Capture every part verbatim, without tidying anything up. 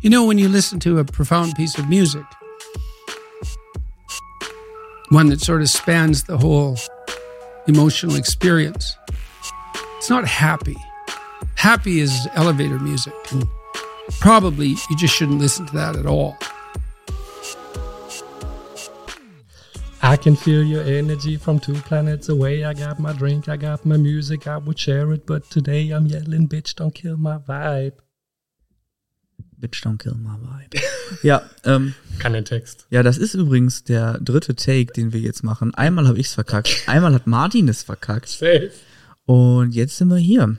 You know, when you listen to a profound piece of music, one that sort of spans the whole emotional experience, it's not happy. Happy is elevator music, and probably you just shouldn't listen to that at all. I can feel your energy from two planets away. I got my drink, I got my music, I would share it, but today I'm yelling, bitch, don't kill my vibe. Bitch, don't kill my vibe. Ja, ähm. Kann den Text. Ja, das ist übrigens der dritte Take, den wir jetzt machen. Einmal habe ich's verkackt, einmal hat Martin es verkackt. Safe. Und jetzt sind wir hier.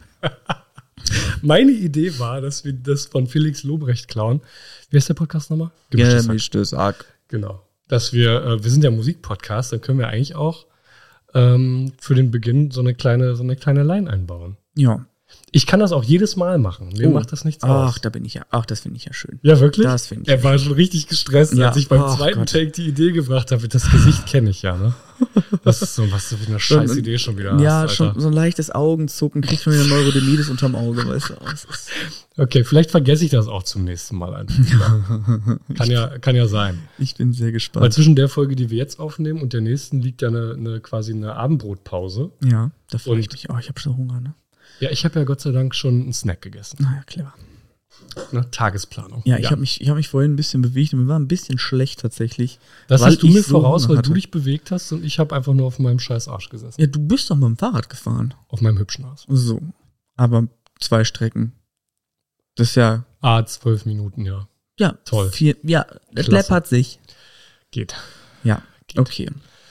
Meine Idee war, dass wir das von Felix Lobrecht klauen. Wie heißt der Podcast nochmal? Gemischtes Hack. Genau. Dass wir, äh, wir sind ja Musikpodcast, dann können wir eigentlich auch ähm, für den Beginn so eine kleine, so eine kleine Line einbauen. Ja. Ich kann das auch jedes Mal machen. Mir Oh. macht das nichts aus. Ach, da bin ich ja. Ach, das finde ich ja schön. Ja, wirklich? Das finde ich. Er war schon richtig gestresst, Ja. als ich beim Ach zweiten Gott. Take die Idee gebracht habe. Das Gesicht kenne ich ja, ne? Das ist so, was du für eine scheiß Schon- Idee schon wieder Ja, hast, schon Alter. so ein leichtes Augenzucken, kriegt man wieder Neurodermitis unterm Auge, weißt du. Es ist- Okay, vielleicht vergesse ich das auch zum nächsten Mal einfach. kann ja, kann ja sein. Ich bin sehr Weil gespannt. zwischen der Folge, die wir jetzt aufnehmen, und der nächsten liegt ja eine, eine quasi eine Abendbrotpause. Ja, da freue ich Und- mich. Oh, ich habe schon Hunger, ne? Ja, ich habe ja Gott sei Dank schon einen Snack gegessen. Naja, clever. Ne? Tagesplanung. Ja, ich habe mich, ich hab mich vorhin ein bisschen bewegt und mir war ein bisschen schlecht tatsächlich. Das weil hast du ich mir so voraus, Hunger weil hatte. du dich bewegt hast und ich habe einfach nur auf meinem scheiß Arsch gesessen. Ja, du bist doch mit dem Fahrrad gefahren. Auf meinem hübschen Arsch. So. Aber zwei Strecken. Das ist ja, Ah, zwölf Minuten, ja. ja. Toll. Vier, ja, das Klasse. läppert sich. Geht. Ja, Geht. okay.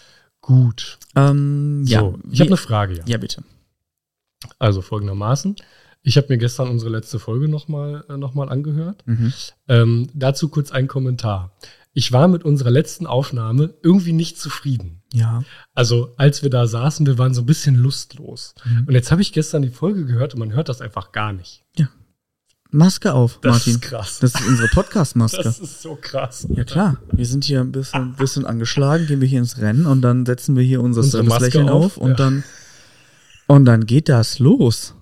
Gut. Ähm, ja. So, ich wie- habe eine Frage, ja. Ja, bitte. Also folgendermaßen. Ich habe mir gestern unsere letzte Folge nochmal äh, noch mal angehört. Mhm. Ähm, dazu kurz ein Kommentar. Ich war mit unserer letzten Aufnahme irgendwie nicht zufrieden. Ja. Also als wir da saßen, wir waren so ein bisschen lustlos. Mhm. Und jetzt habe ich gestern die Folge gehört und man hört das einfach gar nicht. Maske auf, Das Martin. ist krass. Das ist unsere Podcast-Maske. Das ist so krass. Ja klar, wir sind hier ein bisschen, bisschen angeschlagen, gehen wir hier ins Rennen und dann setzen wir hier unser Unsere Maske Service-Lächeln auf, auf, und ja. dann und dann geht das los.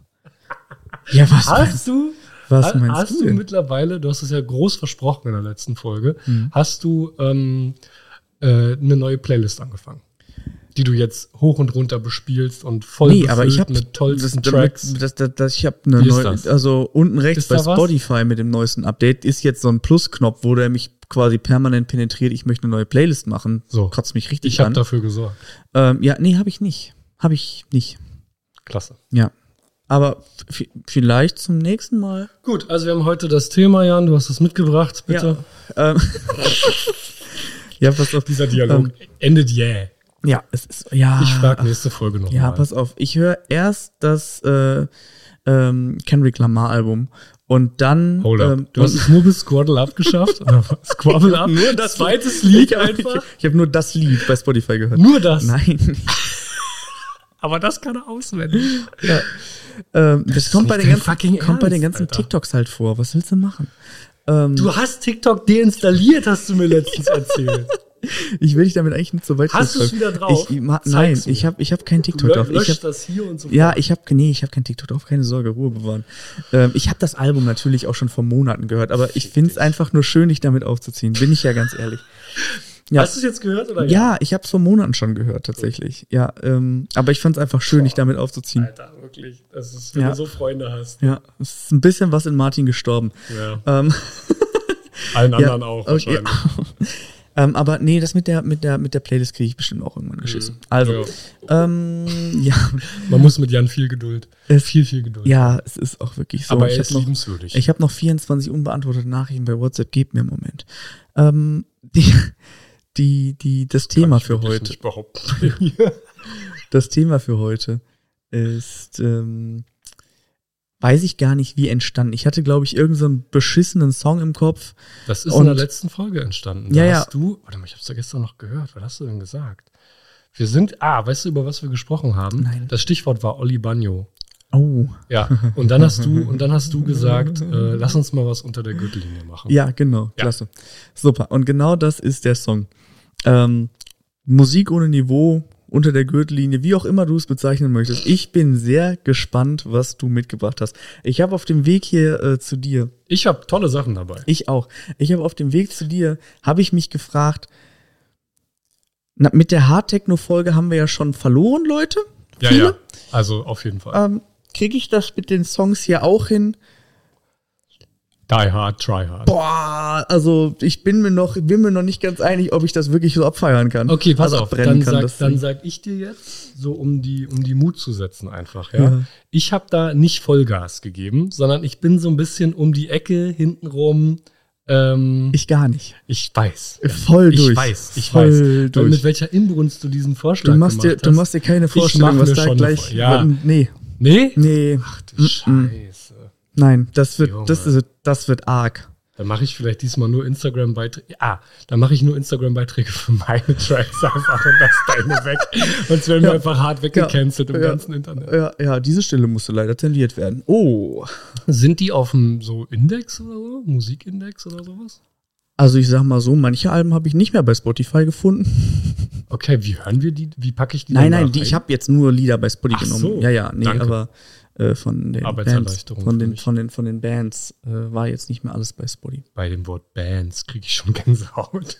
Ja, was meinst, Hast du, was ha- meinst hast du du denn? mittlerweile, du hast es ja groß versprochen in der letzten Folge, Mhm. hast du ähm, äh, eine neue Playlist angefangen, die du jetzt hoch und runter bespielst und voll Nee, aber ich habe mit tollsten das, Tracks. Das, das, das, ich habe eine Wie ist neue, das? also unten rechts Ist bei da was? Spotify mit dem neuesten Update ist jetzt so ein Plusknopf, wo der mich quasi permanent penetriert. Ich möchte eine neue Playlist machen. So. Kotzt mich richtig Ich habe an. dafür gesorgt. Ähm, ja, nee, habe ich nicht. Habe ich nicht. Klasse. Ja. Aber f- vielleicht zum nächsten Mal. Gut, also wir haben heute das Thema, Jan, du hast es mitgebracht, bitte. Ja, ähm, ja pass auf. Dieser Dialog Ähm, endet yeah. Ja, es ist, ja. Ich frage nächste Folge noch Ja, mal. pass auf. Ich höre erst das äh, ähm, Kendrick Lamar Album und dann. Hold up. ähm, Du hast und- es nur bis Squaddle abgeschafft? Oder was? Squabble ab? Nur das Zweites Lied ich hab, einfach? Ich, ich habe nur das Lied bei Spotify gehört. Nur das? Nein. Aber das kann er auswendig. ja. ähm, das, ist kommt bei nicht den dein ganzen, fucking kommt bei den Ernst, ganzen Alter. TikToks halt vor. Was willst du machen? Ähm, Du hast TikTok deinstalliert, hast du mir letztens erzählt. ich will dich damit eigentlich nicht so weit Hast du's verfolgen. wieder drauf? Ich, ma, nein, Zeig's mir. ich habe ich hab kein Du TikTok drauf. Ich löscht hab, das hier und so. ja, ich habe nee, ich habe kein TikTok drauf, keine Sorge, Ruhe bewahren. Ähm, ich habe das Album natürlich auch schon vor Monaten gehört, aber ich finde es einfach nur schön, dich damit aufzuziehen. Bin ich ja ganz ehrlich. Ja. Hast du es jetzt gehört oder Ja, ich habe es vor Monaten schon gehört, tatsächlich. Ja, ähm, aber ich fand es einfach schön, dich damit aufzuziehen. Alter, wirklich. Das ist, wenn Ja. du so Freunde hast. Ja, es ist ein bisschen was in Martin gestorben. Ja. Ähm, Allen ja, anderen auch okay. wahrscheinlich. ähm, aber nee, das mit der, mit der, mit der Playlist kriege ich bestimmt auch irgendwann geschissen. Also, Ja. ähm, ja, Man muss mit Jan viel Geduld. Es- viel, viel Geduld. ja, es ist auch wirklich so. Aber ich er habe ist noch, liebenswürdig. ich hab noch vierundzwanzig unbeantwortete Nachrichten bei WhatsApp. Gebt mir einen Moment. Ähm, die, die, die, das Thema ich für wirklich heute. nicht behaupten. Das Thema für heute ist, ähm, weiß ich gar nicht, wie entstanden. Ich hatte, glaube ich, irgendeinen so einen beschissenen Song im Kopf. Das ist Und- in der letzten Folge entstanden. Ja, da ja. hast du, warte mal, ich hab's da gestern noch gehört. Was hast du denn gesagt? Wir sind, ah, weißt du, über was wir gesprochen haben? Nein. Das Stichwort war Oli Bagno. Oh. Ja, und dann hast du, und dann hast du gesagt, äh, lass uns mal was unter der Gürtellinie machen. Ja, genau. Ja. Klasse. Super. Und genau das ist der Song. Ähm, Musik ohne Niveau, unter der Gürtellinie, wie auch immer du es bezeichnen möchtest. Ich bin sehr gespannt, was du mitgebracht hast. Ich habe auf dem Weg hier äh, zu dir Ich habe tolle Sachen dabei. Ich auch. Ich habe auf dem Weg zu dir, habe ich mich gefragt, na, mit der Hard-Techno-Folge haben wir ja schon verloren, Leute. Ja, Viele. ja. Also auf jeden Fall. Ähm, Kriege ich das mit den Songs hier auch hin? Die hard, try hard. Boah, also ich bin mir noch, bin mir noch nicht ganz einig, ob ich das wirklich so abfeiern kann. Okay, pass also auf, dann kann, sag, das dann Ding. sag ich dir jetzt, so um die, um die Mut zu setzen einfach, ja. Ja. Ich habe da nicht Vollgas gegeben, sondern ich bin so ein bisschen um die Ecke, hintenrum. Ähm, Ich gar nicht. ich weiß. Voll durch. Ich weiß, ich Voll weiß. Weil durch. mit welcher Inbrunst du diesen Vorschlag Du machst, dir, gemacht du hast. machst dir keine Ich Vorstellung, mach was mir da schon gleich. eine Vor- ja. Nee, Nee? nee. Ach du Scheiße. Nein, das wird, Junge. das ist, das wird arg. Dann mache ich vielleicht diesmal nur Instagram-Beiträge. Ah, dann mache ich nur Instagram-Beiträge für meine Tracks einfach und lass deine weg. Sonst werden wir Ja. einfach hart weggecancelt im Ja. ganzen Internet. Ja, ja, diese Stelle musste leider tendiert werden. Oh. Sind die auf dem so Index oder so? Musikindex oder sowas? Also ich sag mal so, manche Alben habe ich nicht mehr bei Spotify gefunden. Okay, wie hören wir die? Wie packe ich die Nein, dann nein, da die, rein? ich habe jetzt nur Lieder bei Spotify Ach genommen. so, Ja, ja, nee, danke. aber äh, von den Bands, Arbeitserleichterung von für den, mich. von den, von den Bands äh, war jetzt nicht mehr alles bei Spotify. Bei dem Wort Bands kriege ich schon Gänsehaut.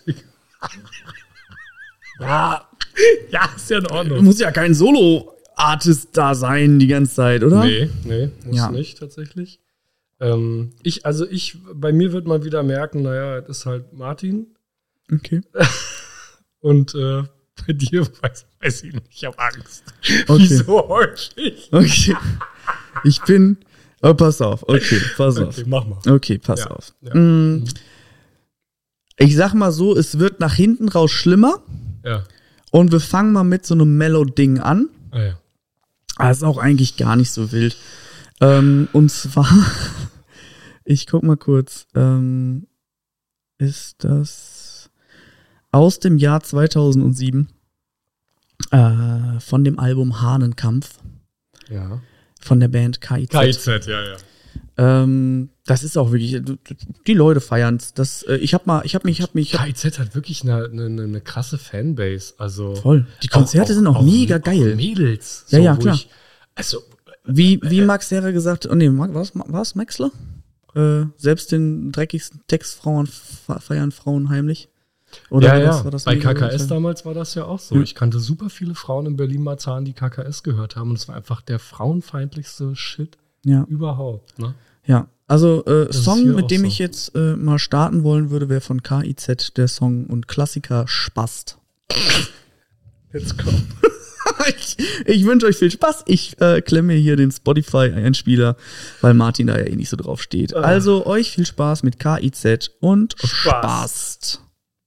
ja, ja, ist ja in Ordnung. Muss ja kein Solo-Artist da sein die ganze Zeit, oder? Nee, nee, muss Ja. nicht tatsächlich. Ähm, ich, also ich, bei mir wird man wieder merken, naja, das ist halt Martin. Okay. Und äh, bei dir weiß, weiß ich nicht, ich habe Angst. Okay. Wieso häufig? Okay. Ich bin. Oh, pass auf. Okay, pass auf. Okay, mach mal. Okay, pass Ja, auf. ja. Mm, Ich sag mal so, es wird nach hinten raus schlimmer Ja. und wir fangen mal mit so einem Mellow-Ding an. Ah, ja. Das ist auch eigentlich gar nicht so wild. Ähm, und zwar, ich guck mal kurz, ähm, ist das aus dem Jahr zweitausendsieben äh, von dem Album Hahnenkampf Ja. von der Band K I Z. K I Z, ja, ja. Ähm, das ist auch wirklich, die Leute feiern's. Das, äh, ich hab mal, ich hab mich, ich hab mich, ich hab, K I Z hat wirklich eine, eine, eine krasse Fanbase. Also voll. Die Konzerte sind auch mega geil. Mädels. Ja, ja, wo klar. Ich, also, Wie, wie Max Herre gesagt, oh nee, was war's Maxler? Äh, selbst den dreckigsten Textfrauen fe- feiern Frauen heimlich. Oder ja, war ja. das- war das Bei Lied, K K S oder? damals war das ja auch so. Ja. Ich kannte super viele Frauen in Berlin-Marzahn, die K K S gehört haben. Und es war einfach der frauenfeindlichste Shit Ja, überhaupt. Ne? ja. Also äh, ist hier Song, auch mit dem so. ich jetzt äh, mal starten wollen würde, wäre von K I Z der Song und Klassiker Spast. Jetzt komm. ich ich wünsche euch viel Spaß. Ich äh, klemme hier den Spotify-Einspieler, weil Martin da ja eh nicht so drauf steht. Ah. Also euch viel Spaß mit K I Z und Spaß. Spast.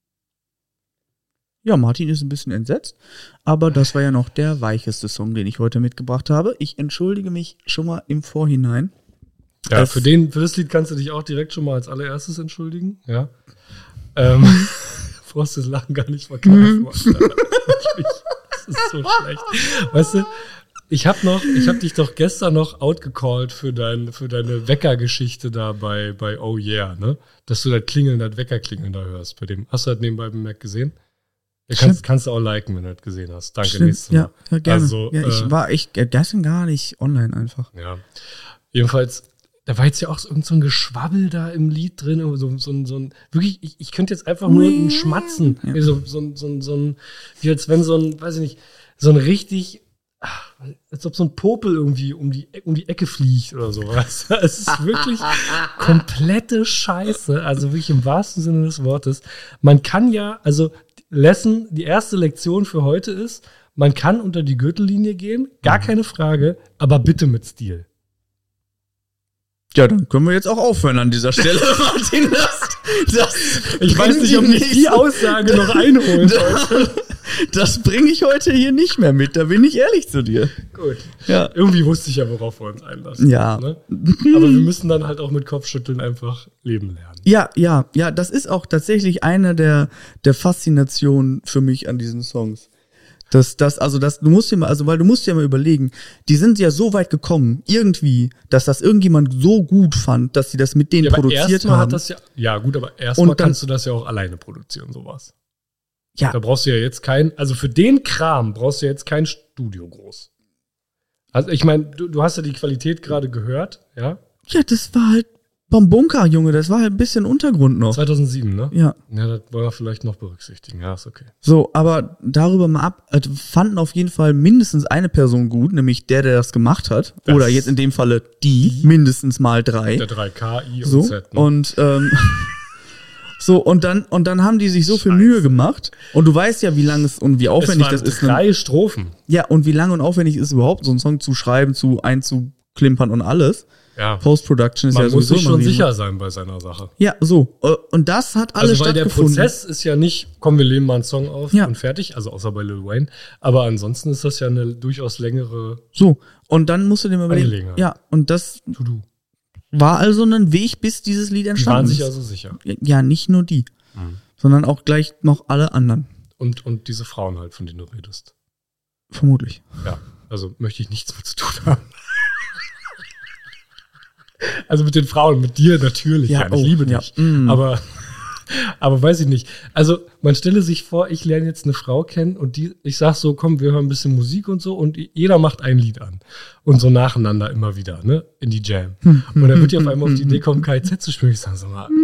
Ja, Martin ist ein bisschen entsetzt, aber das war ja noch der weicheste Song, den ich heute mitgebracht habe. Ich entschuldige mich schon mal im Vorhinein. Ja, Das- für, den, für das Lied kannst du dich auch direkt schon mal als allererstes entschuldigen. Ja. Ähm, Frostes Lachen gar nicht verkaufen. Das ist so schlecht. Weißt du, ich habe noch, ich habe dich doch gestern noch outgecallt für, dein, für deine Weckergeschichte da bei, bei Oh Yeah, ne? Dass du das Klingeln, das Weckerklingeln da hörst. Bei dem, hast du das nebenbei bemerkt gesehen? Ja, kannst, kannst du auch liken, wenn du das gesehen hast. Danke, Stimmt, nächstes Mal. ja, ja, gerne. Also, ja, ich äh, war echt äh, gestern gar nicht online einfach. Ja. Jedenfalls, da war jetzt ja auch so, irgend so ein Geschwabbel da im Lied drin, so, so, so ein, wirklich, ich, ich könnte jetzt einfach nur ein Schmatzen, Ja. so, so, so, so ein, wie als wenn so ein, weiß ich nicht, so ein richtig, ach, als ob so ein Popel irgendwie um die, um die Ecke fliegt oder sowas. Es ist wirklich komplette Scheiße, also wirklich im wahrsten Sinne des Wortes. Man kann ja, also Lesson, die erste Lektion für heute ist, man kann unter die Gürtellinie gehen, gar keine Frage, aber bitte mit Stil. Ja, dann können wir jetzt auch aufhören an dieser Stelle, Martin. Das, das Ich weiß bringt nicht, ob die mich die nächste- Aussage noch einholt heute. Das bringe ich heute hier nicht mehr mit, da bin ich ehrlich zu dir. Gut. Ja. Irgendwie wusste ich ja, worauf wir uns einlassen. Ja. Ne? Aber wir müssen dann halt auch mit Kopfschütteln einfach leben lernen. Ja, ja, ja, das ist auch tatsächlich eine der, der Faszinationen für mich an diesen Songs. Das, das, also das, du musst dir mal, also weil du musst dir mal überlegen, die sind ja so weit gekommen, irgendwie, dass das irgendjemand so gut fand, dass sie das mit denen Ja, aber produziert erstmal haben. hat das ja, ja gut, aber erstmal Und dann- kannst du das ja auch alleine produzieren, sowas. ja, Da brauchst du ja jetzt kein, also für den Kram brauchst du jetzt kein Studio groß. Also ich meine, du, du hast ja die Qualität gerade gehört, ja? ja, das war halt Vom Bunker, Junge, das war halt ein bisschen Untergrund noch. zweitausendsieben, ne? Ja. Ja, das wollen wir vielleicht noch berücksichtigen. Ja, ist okay. So, aber darüber mal ab, äh, fanden auf jeden Fall mindestens eine Person gut, nämlich der, der das gemacht hat. Das Oder jetzt in dem Falle die, mindestens mal drei. Der drei K, I und So, Z. Ne? und, ähm, so, und dann, und dann haben die sich so viel Scheiße. Mühe gemacht. Und du weißt ja, wie lang es und wie aufwendig es das waren ist. ne? drei Strophen. Ja, und wie lang und aufwendig ist es überhaupt, so einen Song zu schreiben, zu einzuklimpern und alles. Ja. Post-Production ist Man ja muss sowieso sich immer schon riesig. sicher sein bei seiner Sache. Ja, so. Äh, Und das hat alles Also weil der stattgefunden. Prozess ist ja nicht, komm, wir lehnen mal einen Song auf Ja. und fertig, also außer bei Lil Wayne. Aber ansonsten ist das ja eine durchaus längere So. Und dann musst du dir mal überlegen. Angelegenheit. Ja, und das To-Do. war also ein Weg, bis dieses Lied Die entstanden waren sich ist. also sicher. Ja, nicht nur die, Mhm. sondern auch gleich noch alle anderen. Und, und diese Frauen halt, von denen du redest. Vermutlich. Ja, also möchte ich nichts mit zu tun haben. Also mit den Frauen, mit dir natürlich. Ja, ich liebe ja. dich. Mm. Aber, aber weiß ich nicht. Also man stelle sich vor, ich lerne jetzt eine Frau kennen und die, ich sag so, komm, wir hören ein bisschen Musik und so und jeder macht ein Lied an. Und so nacheinander immer wieder, ne? In die Jam. Und dann wird die auf einmal auf die Idee kommen, K I Z zu spielen. Ich sage so mal,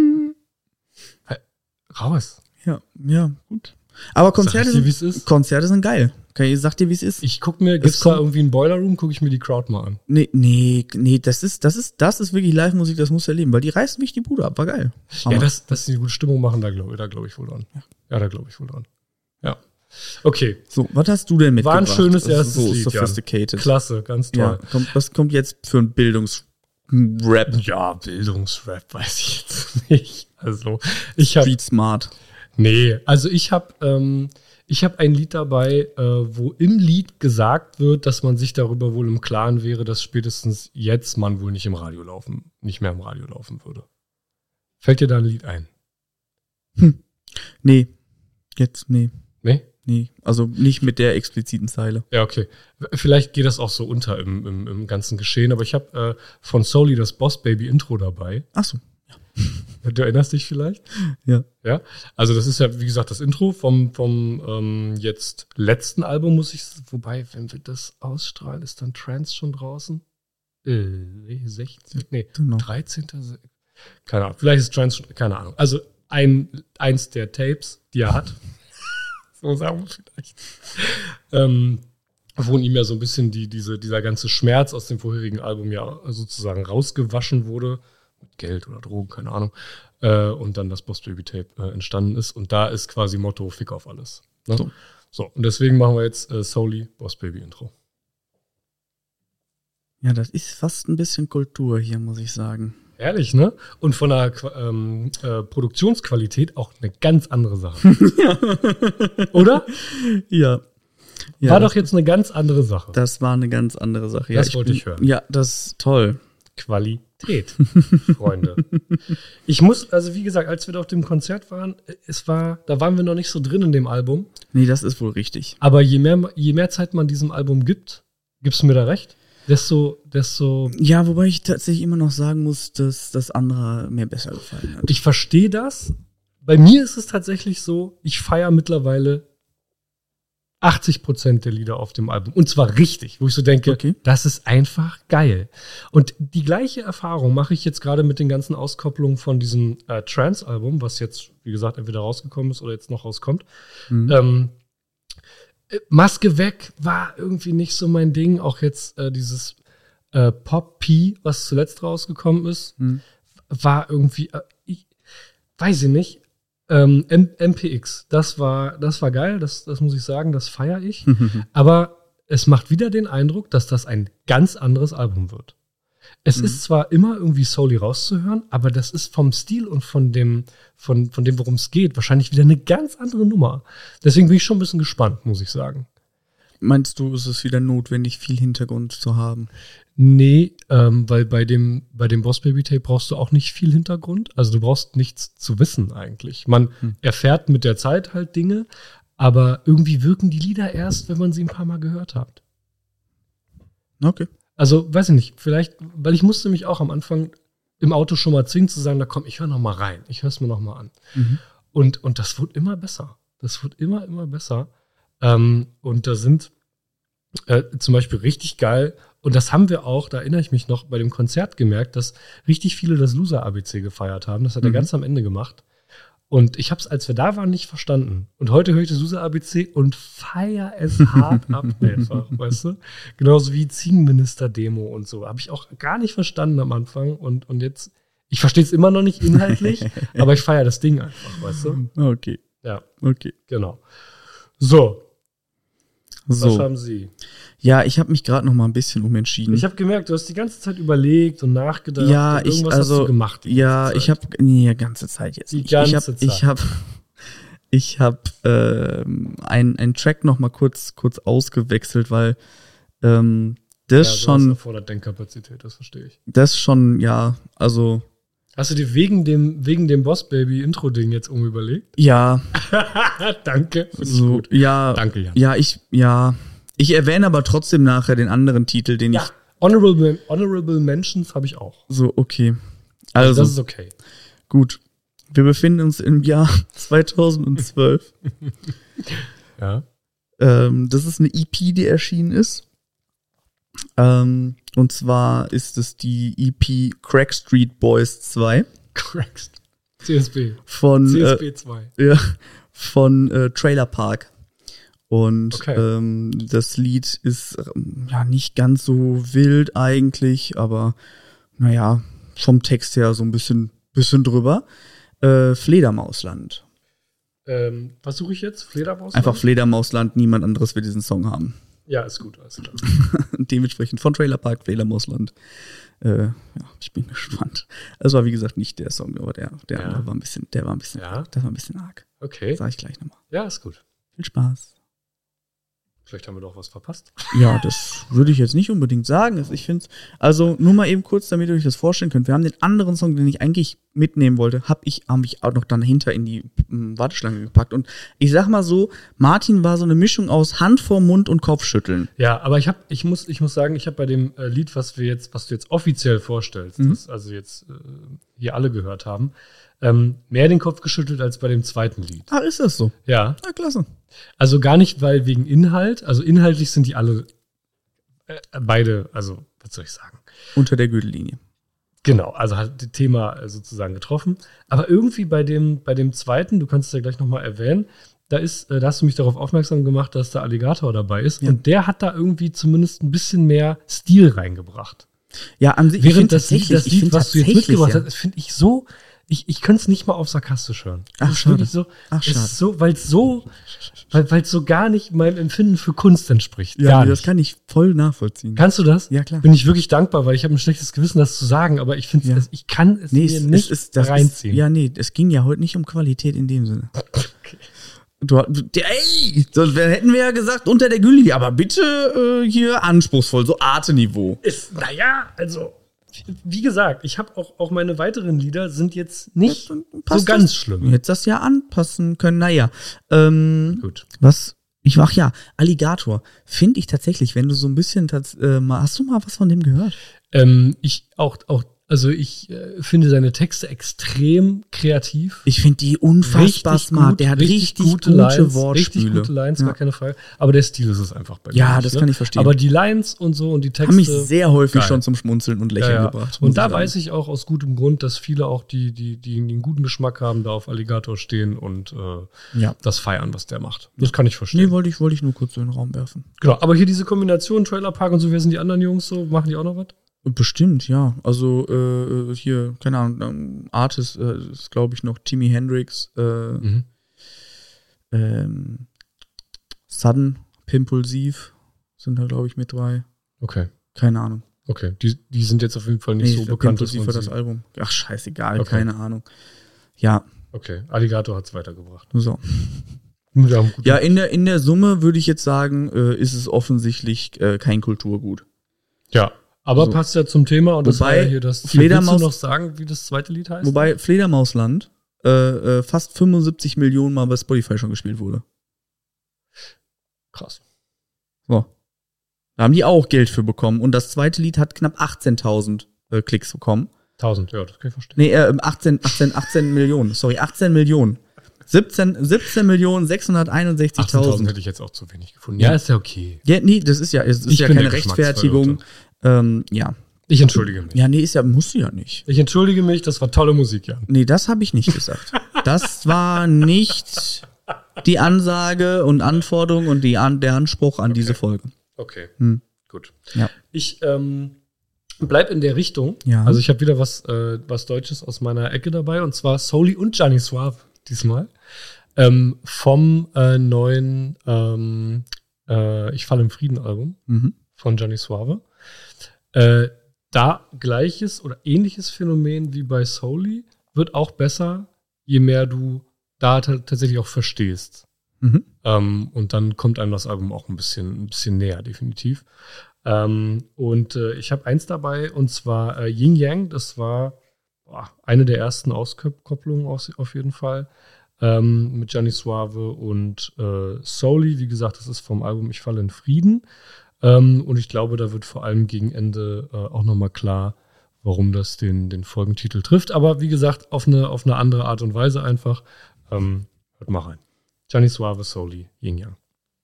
raus. Ja, ja, gut. Aber Konzerte, Sag ich dir, sind, wie's ist? Konzerte sind geil. Okay, ich sag dir, wie es ist. Ich guck mir, gibt's Es da kommt- irgendwie einen Boiler Room, gucke ich mir die Crowd mal an. Nee, nee, nee, das ist, das ist, das ist wirklich Live-Musik, das musst du erleben, weil die reißen wirklich die Bude ab, war geil. Ja, Hammer. das, dass sie eine gute Stimmung machen, da glaube da glaub ich wohl dran. Ja, da glaube ich wohl dran. Ja. Okay, So, was hast du denn war mitgebracht? ein schönes Das ist erstes so Lied, Jan. sophisticated. Klasse, ganz Ja, toll. kommt, was kommt jetzt für ein Bildungsrap? Ja, Bildungsrap weiß ich jetzt nicht. Also, ich habe Street Smart. nee, also ich habe ähm, ich habe ein Lied dabei, äh, wo im Lied gesagt wird, dass man sich darüber wohl im Klaren wäre, dass spätestens jetzt man wohl nicht im Radio laufen, nicht mehr im Radio laufen würde. Fällt dir da ein Lied ein? Nee, jetzt, nee, Nee? nee. Also nicht mit der expliziten Zeile. Ja, okay. Vielleicht geht das auch so unter im, im, im ganzen Geschehen, aber ich habe äh, von Soli das Boss Baby Intro dabei. Ach so. Du erinnerst dich vielleicht? Ja. Ja. Also das ist ja, wie gesagt, das Intro vom, vom ähm, jetzt letzten Album, muss ich, wobei, wenn wir das ausstrahlen, ist dann Trance schon draußen? Äh, sechzehn, nee, Genau. dreizehnter Keine Ahnung, vielleicht ist Trance schon, keine Ahnung. Also ein, eins der Tapes, die er hat, so sagen wir vielleicht, ähm, wo ihm ja so ein bisschen die, diese, dieser ganze Schmerz aus dem vorherigen Album ja sozusagen rausgewaschen wurde. Mit Geld oder Drogen, keine Ahnung. Äh, und dann das Boss Baby Tape äh, entstanden ist. Und da ist quasi Motto Fick auf alles. Ne? So. So, und deswegen machen wir jetzt äh, Soli Boss Baby Intro. Ja, das ist fast ein bisschen Kultur hier, muss ich sagen. Ehrlich, ne? Und von der Qua- ähm, äh, Produktionsqualität auch eine ganz andere Sache. Oder? Ja. ja War doch jetzt eine ganz andere Sache. Das war eine ganz andere Sache. Das ja, wollte bin- ich hören. Ja, das ist toll. Qualität, Freunde. Ich muss, also wie gesagt, als wir da auf dem Konzert waren, es war, da waren wir noch nicht so drin in dem Album. Nee, das ist wohl richtig. Aber je mehr, je mehr Zeit man diesem Album gibt, gibst du mir da recht, desto, desto, Ja, wobei ich tatsächlich immer noch sagen muss, dass das andere mir besser gefallen hat. ich verstehe das. Bei mir ist es tatsächlich so, ich feiere mittlerweile achtzig Prozent der Lieder auf dem Album. Und zwar richtig, wo ich so denke, Okay. das ist einfach geil. Und die gleiche Erfahrung mache ich jetzt gerade mit den ganzen Auskopplungen von diesem äh, Trance-Album, was jetzt, wie gesagt, entweder rausgekommen ist oder jetzt noch rauskommt. Mhm. Ähm, äh, Maske weg war irgendwie nicht so mein Ding. Auch jetzt äh, dieses äh, Pop-P, was zuletzt rausgekommen ist, Mhm. war irgendwie, äh, ich weiß ich nicht, ähm, M- MPX, das war, das war geil, das, das muss ich sagen, das feiere ich. Aber es macht wieder den Eindruck, dass das ein ganz anderes Album wird. Es Mhm. ist zwar immer irgendwie Soli rauszuhören, aber das ist vom Stil und von dem, von, von dem, worum es geht, wahrscheinlich wieder eine ganz andere Nummer. Deswegen bin ich schon ein bisschen gespannt, muss ich sagen. Meinst du, ist es wieder notwendig, viel Hintergrund zu haben? Nee, ähm, weil bei dem, bei dem Boss Baby Tape brauchst du auch nicht viel Hintergrund. Also du brauchst nichts zu wissen eigentlich. Man Hm. erfährt mit der Zeit halt Dinge, aber irgendwie wirken die Lieder erst, wenn man sie ein paar Mal gehört hat. Okay. Also, weiß ich nicht, vielleicht, weil ich musste mich auch am Anfang im Auto schon mal zwingen zu sagen, da komm, ich höre noch mal rein, ich höre es mir noch mal an. Mhm. Und, und das wird immer besser. Das wird immer, immer besser. Ähm, und da sind Äh, zum Beispiel richtig geil. Und das haben wir auch, da erinnere ich mich noch, bei dem Konzert gemerkt, dass richtig viele das Loser-A B C gefeiert haben. Das hat er Mhm. ganz am Ende gemacht. Und ich habe es, als wir da waren, nicht verstanden. Und heute höre ich das Loser-A B C und feier es hart ab einfach, weißt du? Genauso wie Ziegenminister-Demo und so. Habe ich auch gar nicht verstanden am Anfang. Und, und jetzt, ich verstehe es immer noch nicht inhaltlich, aber ich feiere das Ding einfach, weißt du? Okay, Ja, okay. genau. So, was So, haben Sie? ja, ich habe mich gerade noch mal ein bisschen umentschieden. Ich habe gemerkt, du hast die ganze Zeit überlegt und nachgedacht. Ja, und ich, irgendwas also, hast du gemacht. die ja, ganze ich Zeit. habe, nee, die ganze Zeit jetzt Die nicht. ganze ich habe, Zeit. ich habe, ich habe ähm, ein, ein Track noch mal kurz, kurz ausgewechselt, weil ähm, das ja, sowas schon, erfordert Denkkapazität, das verstehe ich. das schon, ja, also, Hast du dir wegen dem, wegen dem Boss-Baby-Intro-Ding jetzt umüberlegt? ja, Danke. Finde ich so, gut. ja, Danke, Jan. ja, ich, ja, ich erwähne aber trotzdem nachher den anderen Titel, den Ja, Honorable, Honorable Mentions habe ich auch. ich, so, okay. Also, Also, das ist okay. gut. Wir befinden uns im Jahr zweitausendzwölf. Ja. Ähm, das ist eine E P, die erschienen ist. Ähm, und zwar ist es die E P Crack Street Boys zwei Cracks. C S B. von, C S äh, B zwei. ja, von äh, Trailer Park. Und Okay. ähm, das Lied ist ähm, ja nicht ganz so wild eigentlich, aber naja, vom Text her so ein bisschen, bisschen drüber. Äh, Fledermausland. Ähm, was suche ich jetzt? Fledermaus? Einfach Fledermausland, niemand anderes wird diesen Song haben. Ja, ist gut. Alles klar. Dementsprechend von Trailer Park, Fledermausland. Äh, ja, ich bin gespannt. Es war wie gesagt nicht der Song, aber der, der Ja. andere war ein bisschen, der war ein bisschen, Ja. das war ein bisschen arg. Okay. Sag ich gleich nochmal. Ja, ist gut. Viel Spaß. Vielleicht haben wir doch was verpasst. Ja, das würde ich jetzt nicht unbedingt sagen. Also ich finde also nur mal eben kurz, damit ihr euch das vorstellen könnt. Wir haben den anderen Song, den ich eigentlich mitnehmen wollte, habe ich, hab ich auch noch dann hinter in die m, Warteschlange gepackt. Und ich sag mal so, Martin war so eine Mischung aus Hand vor Mund und Kopfschütteln. Ja, aber ich hab, ich muss, ich muss sagen, ich habe bei dem äh, Lied, was wir jetzt, was du jetzt offiziell vorstellst, Mhm. das also jetzt äh, hier alle gehört haben, ähm, mehr den Kopf geschüttelt als bei dem zweiten Lied. Ah, ist das so? Ja, Na, klasse. also gar nicht, weil wegen Inhalt, also inhaltlich sind die alle äh, beide, also was soll ich sagen? Unter der Gürtellinie. Genau, also hat das Thema äh, sozusagen getroffen. Aber irgendwie bei dem, bei dem zweiten, du kannst es ja gleich nochmal erwähnen, da ist, äh, da hast du mich darauf aufmerksam gemacht, dass da Alligator dabei ist. Ja. Und der hat da irgendwie zumindest ein bisschen mehr Stil reingebracht. Ja, an sich, ich Während find das Lied, tatsächlich- das ich Lied find was du jetzt tatsächlich, mitgebracht ja. hast, finde ich so, ich, ich könnte es nicht mal auf sarkastisch hören. Ach, Das ist schade. wirklich so, Ach, es schade. ist so, weil es so, weil es so gar nicht meinem Empfinden für Kunst entspricht. Ja, gar nee, das nicht. kann ich voll nachvollziehen. Kannst du das? Ja, klar. Bin ich wirklich dankbar, weil ich habe ein schlechtes Gewissen, das zu sagen, aber ich finde, Ja. es ich kann es Nee, mir es, nicht es ist, das reinziehen. Ist, ja, nee, es ging ja heute nicht um Qualität in dem Sinne. Du, du, der, ey, sonst wär- hätten wir ja gesagt, unter der Gürtellinie, aber bitte äh, hier anspruchsvoll, so Arte-Niveau. Ist, naja, also, wie gesagt, ich habe auch, auch meine weiteren Lieder sind jetzt nicht Dann so passt ganz das. schlimm. Du hättest das ja anpassen können. Naja, ähm, Gut. was, ich ach ja, Alligator, finde ich tatsächlich, wenn du so ein bisschen, tats- äh, mal, hast du mal was von dem gehört? Ähm, ich auch, auch, also ich äh, finde seine Texte extrem kreativ. Ich finde die unfassbar smart. Der hat richtig, gute, Lines, Wortspiele. richtig gute Lines, Ja. gar keine Frage. Aber der Stil ist es einfach bei mir. Ja, nicht, das ne? kann ich verstehen. Aber die Lines und so und die Texte Haben mich sehr häufig geil. schon zum Schmunzeln und Lächeln ja, ja. gebracht. muss Und da ich sagen. weiß ich auch aus gutem Grund, dass viele auch die, die, die einen guten Geschmack haben, da auf Alligator stehen und äh, Ja. das feiern, was der macht. Das kann ich verstehen. Nee, wollte ich, wollte ich nur kurz so in den Raum werfen. Genau, aber hier diese Kombination Trailer Park und so, wer sind die anderen Jungs so? Machen die auch noch was? Bestimmt, ja. Also äh, hier, keine Ahnung, ähm, Artist äh, ist, glaube ich, noch Jimi Hendrix, äh, Mhm. ähm, Sudden, Pimpulsiv sind da, glaube ich, mit drei. Okay, Keine Ahnung. okay. Die, die sind jetzt auf jeden Fall nicht Nee, so ich glaub, bekannt. dass Pimpulsiv man war das sie- Album. Ach, scheißegal, Okay. keine Ahnung. Ja, Okay, Alligator hat's weitergebracht. so. Wir haben gut Ja, in der, in der Summe würde ich jetzt sagen, äh, ist es offensichtlich äh, kein Kulturgut. ja, aber So. passt ja zum Thema und das Wobei war ja hier das. Fledermaus- Willst du noch sagen, wie das zweite Lied heißt? Wobei Fledermausland äh, äh, fast fünfundsiebzig Millionen Mal bei Spotify schon gespielt wurde. Krass. So. Da haben die auch Geld für bekommen. Und das zweite Lied hat knapp achtzehntausend äh, Klicks bekommen. tausend, ja, das kann ich verstehen. Nee, äh, achtzehn, achtzehn, achtzehn Millionen. Sorry, achtzehn Millionen. siebzehn, siebzehn Millionen sechshunderteinundsechzigtausend. achtzehntausend hätte ich jetzt auch zu wenig gefunden. Ja, ist ja okay. Ja, nee, das ist ja, es ist Ich ja bin keine der Rechtfertigung. Ähm, ja. Ich entschuldige mich. Ja, nee, ist ja, musst du ja nicht. Ich entschuldige mich, das war tolle Musik, Jan. Nee, das habe ich nicht gesagt. Das war nicht die Ansage und Anforderung und die an, der Anspruch an Okay. diese Folge. Okay, Hm. gut. Ja. Ich ähm, bleib in der Richtung. Ja. Also ich habe wieder was, äh, was Deutsches aus meiner Ecke dabei, und zwar Soully und Gianni Suave diesmal. Ähm, vom äh, neuen ähm, äh, Ich falle im Frieden Album Mhm. von Gianni Suave. Äh, da gleiches oder ähnliches Phänomen wie bei Soully, wird auch besser, je mehr du da t- tatsächlich auch verstehst. Mhm. Ähm, und dann kommt einem das Album auch ein bisschen, ein bisschen näher, definitiv. Ähm, und äh, ich habe eins dabei, und zwar äh, Yin Yang. Das war boah, eine der ersten Auskopplungen aus, auf jeden Fall. Ähm, mit Gianni Suave und äh, Soully. Wie gesagt, das ist vom Album Ich falle in Frieden. Ähm, und ich glaube, da wird vor allem gegen Ende äh, auch nochmal klar, warum das den, den Folgentitel trifft. Aber wie gesagt, auf eine, auf eine andere Art und Weise einfach. Ähm, hört mal rein. Gianni Suave, Soully, Yin Yang.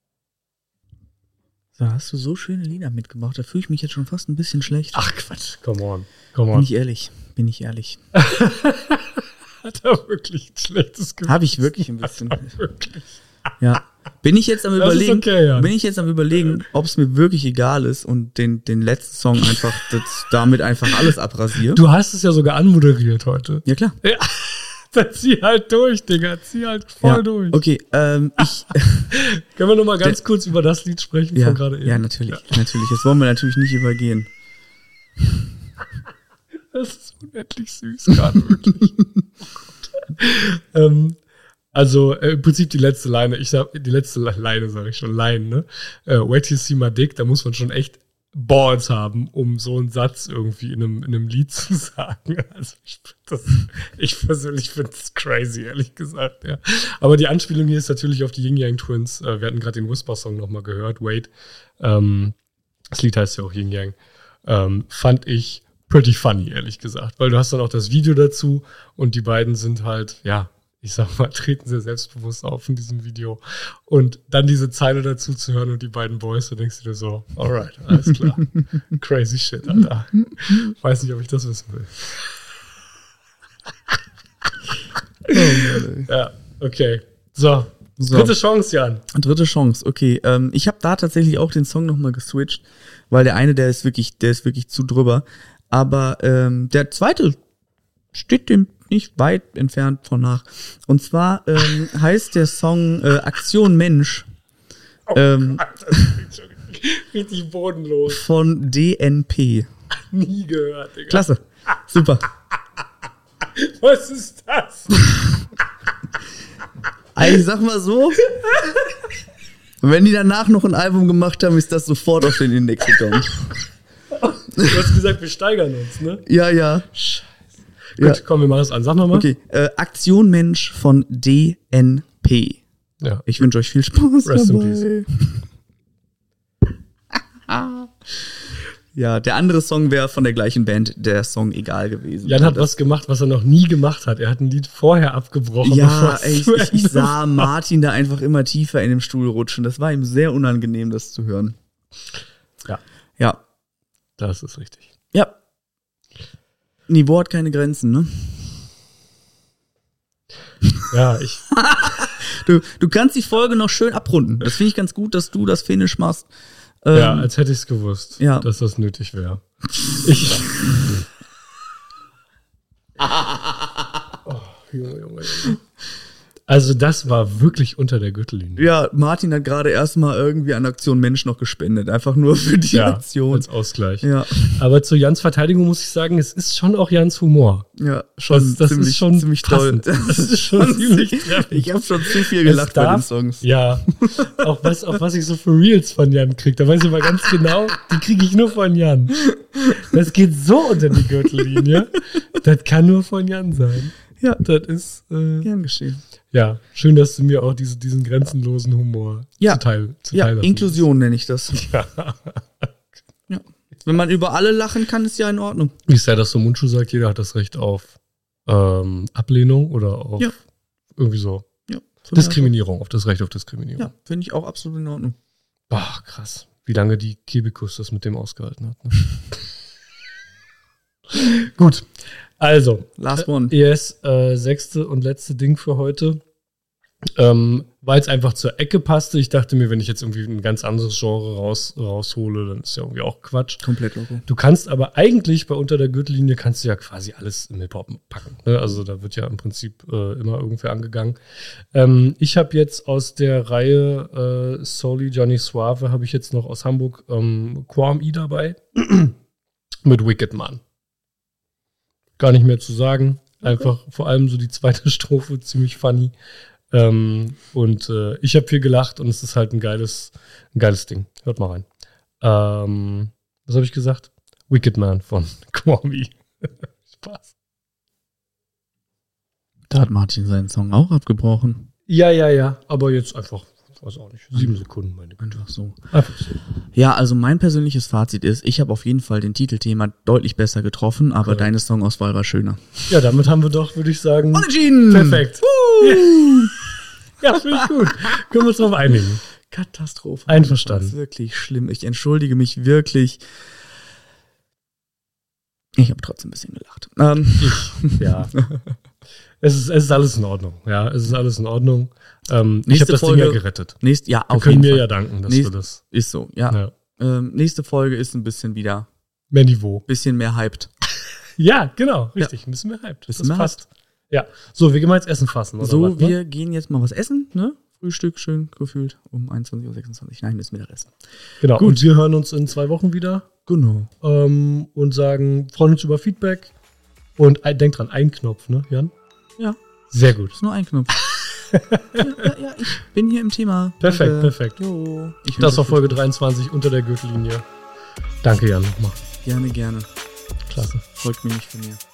Da hast du so schöne Lieder mitgebracht, da fühle ich mich jetzt schon fast ein bisschen schlecht. Ach Quatsch, come on. Come Bin on. ich ehrlich, bin ich ehrlich. Hat er wirklich ein schlechtes Gefühl? Habe ich wirklich ein bisschen. Wirklich. Ja. Bin ich jetzt am Das ist überlegen, okay, Jan. bin ich jetzt am überlegen, ob es mir wirklich egal ist und den, den letzten Song einfach das, damit einfach alles abrasiere. Du hast es ja sogar anmoderiert heute. Ja, klar. Ja. Dann zieh halt durch, Digga. Zieh halt voll Ja. durch. Okay, ähm, ich. Können wir noch mal ganz Der- kurz über das Lied sprechen ja, von gerade eben? ja, natürlich, natürlich. Das wollen wir natürlich nicht übergehen. Das ist unendlich süß gerade, wirklich. Oh Gott. ähm, also äh, im Prinzip die letzte Leine, ich sag, die letzte Leine sage ich schon, Line, ne? Äh, Wait till you see my dick, da muss man schon echt Balls haben, um so einen Satz irgendwie in einem, in einem Lied zu sagen. Also ich, das, ich persönlich finde das crazy, ehrlich gesagt, ja. Aber die Anspielung hier ist natürlich auf die Yin Yang Twins. Äh, wir hatten gerade den Whisper-Song nochmal gehört, Wait. Ähm, das Lied heißt ja auch Yin Yang. Ähm, fand ich pretty funny, ehrlich gesagt. Weil du hast dann auch das Video dazu und die beiden sind halt, ja, ich sag mal, treten sehr selbstbewusst auf in diesem Video. Und dann diese Zeile dazu zu hören und die beiden Boys, da denkst du dir so, alright, alles klar. Crazy shit, Alter. Weiß nicht, ob ich das wissen will. Oh, Mann, Ja, okay. So, So. dritte Chance, Jan. Dritte Chance, okay. Ähm, ich habe da tatsächlich auch den Song nochmal geswitcht, weil der eine, der ist wirklich, der ist wirklich zu drüber. Aber ähm, der zweite steht dem nicht weit entfernt von nach. Und zwar ähm, heißt der Song äh, Aktion Mensch ähm, Gott, das klingt schon richtig bodenlos. von D N P. Nie gehört, Digga. Klasse. Super. Was ist das? Also ich sag mal so, wenn die danach noch ein Album gemacht haben, ist das sofort auf den Index gekommen. Du hast gesagt, wir steigern uns, ne? Ja, ja. Scheiße. Ja. Gut, komm, wir machen es an. Sag nochmal. Okay, äh, Aktion Mensch von D N P. Ja. Ich wünsche euch viel Spaß Rest in dabei. Ja, der andere Song wäre von der gleichen Band der Song egal gewesen. Jan hat Das- was gemacht, was er noch nie gemacht hat. Er hat ein Lied vorher abgebrochen. bevor Ja, es ey, ich, zu ich, ich Ende sah war. Martin da einfach immer tiefer in dem Stuhl rutschen. Das war ihm sehr unangenehm, das zu hören. Ja, Ja. das ist richtig. Ja. Niveau hat keine Grenzen, ne? Ja, ich. Du, du kannst die Folge noch schön abrunden. Das finde ich ganz gut, dass du das Finish machst. Ähm, Ja, als hätte ich es gewusst, ja. dass das nötig wäre. Ich. Oh, Junge, Junge, Junge. Also, das war wirklich unter der Gürtellinie. ja, Martin hat gerade erstmal irgendwie an Aktion Mensch noch gespendet. Einfach nur für die Ja, Aktion. als Ausgleich. Ja, Aber zu Jans Verteidigung muss ich sagen, es ist schon auch Jans Humor. ja, schon Das, das ziemlich, ist schon ziemlich passend. toll. Das ist schon ziemlich treffend. Ich habe schon zu viel gelacht Es bei den darf- Songs. Ja, auch was, auch was ich so für Reels von Jan kriege, da weiß ich mal ganz genau, die kriege ich nur von Jan. Das geht so unter die Gürtellinie. Das kann nur von Jan sein. Ja, Das ist, äh, gern geschehen. ja, schön, dass du mir auch diese, diesen grenzenlosen Humor Ja. zuteil, zuteil Ja, lassen Inklusion nenne ich das. willst. Ja. Ja. Wenn man über alle lachen kann, ist ja in Ordnung. Wie Serdar Somuncu sagt, jeder hat das Recht auf ähm, Ablehnung oder auf Ja. irgendwie so. Ja. Diskriminierung, auf das Recht auf Diskriminierung. Ja, finde ich auch absolut in Ordnung. Boah, krass. Wie lange die Kebekus das mit dem ausgehalten hat. Ne? Gut, also. Last one. Äh, yes, äh, sechste und letzte Ding für heute. Ähm, weil es einfach zur Ecke passte. Ich dachte mir, wenn ich jetzt irgendwie ein ganz anderes Genre raus, raushole, dann ist ja irgendwie auch Quatsch. Komplett loco. Du kannst aber eigentlich bei Unter der Gürtellinie kannst du ja quasi alles im Hip-Hop packen. Ne? Also da wird ja im Prinzip äh, immer irgendwer angegangen. Ähm, ich habe jetzt aus der Reihe äh, Soli, Johnny Suave, habe ich jetzt noch aus Hamburg ähm, Kwame dabei. Mit Wicked Man. Gar nicht mehr zu sagen. Einfach okay. Vor allem so die zweite Strophe ziemlich funny. Ähm, und äh, ich habe viel gelacht und es ist halt ein geiles, ein geiles Ding. Hört mal rein. Ähm, was habe ich gesagt? Wicked Man von Kwame. Spaß. Da hat Martin seinen Song auch abgebrochen. Ja, ja, ja. Aber jetzt einfach, weiß auch nicht, sieben Sekunden meine Güte. Einfach so. Einfach so. Ja, also mein persönliches Fazit ist, ich habe auf jeden Fall den Titelthema deutlich besser getroffen, aber okay. Deine Songauswahl war schöner. Ja, damit haben wir doch, würde ich sagen, Unentschieden! Perfekt. Uh. Ja, finde ich gut. Können wir uns drauf einigen. Katastrophe. Einverstanden. Das ist wirklich schlimm. Ich entschuldige mich wirklich. Ich habe trotzdem ein bisschen gelacht. Ähm. Ich, ja. es, ist, es ist alles in Ordnung. Ja, es ist alles in Ordnung. Ähm, ich habe das Folge, Ding ja gerettet. Nächst, ja, wir auf können jeden mir Fall. ja danken, dass Nächst, wir das. Ist so, ja. ja. Ähm, nächste Folge ist ein bisschen wieder. Mehr Niveau. Bisschen mehr hyped. Ja, genau, richtig. Ja. Ein bisschen mehr hyped. Bisschen das mehr passt. Hyped. Ja, so, wir gehen mal jetzt Essen fassen, oder So, was, ne? wir gehen jetzt mal was essen, ne? Frühstück, schön gefühlt, um einundzwanzig Uhr sechsundzwanzig. Nein, müssen wir Mittagessen. Genau, Gut. Und wir hören uns in zwei Wochen wieder. Genau. Ähm, und sagen, freuen uns über Feedback. Und ein, denk dran, ein Knopf, ne, Jan? Ja. Sehr gut. Ist nur ein Knopf. ja, ja, ja, ich bin hier im Thema. Perfekt, Danke. perfekt. Jo. Ich das war Folge dreiundzwanzig, Unter der Gürtellinie. Danke, Jan, nochmal. Gerne, gerne. Klasse. Folgt mir nicht von mir.